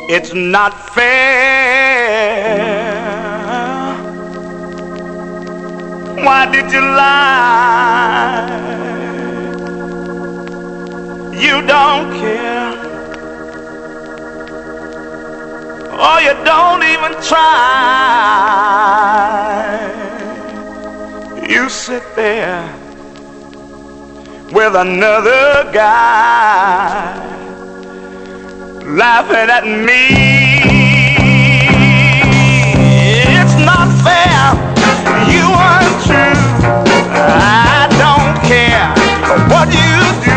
It's not fair. Why did you lie? You don't care. Oh, you don't even try. You sit there with another guy laughing at me. It's not fair. You aren't true. I don't care what you do.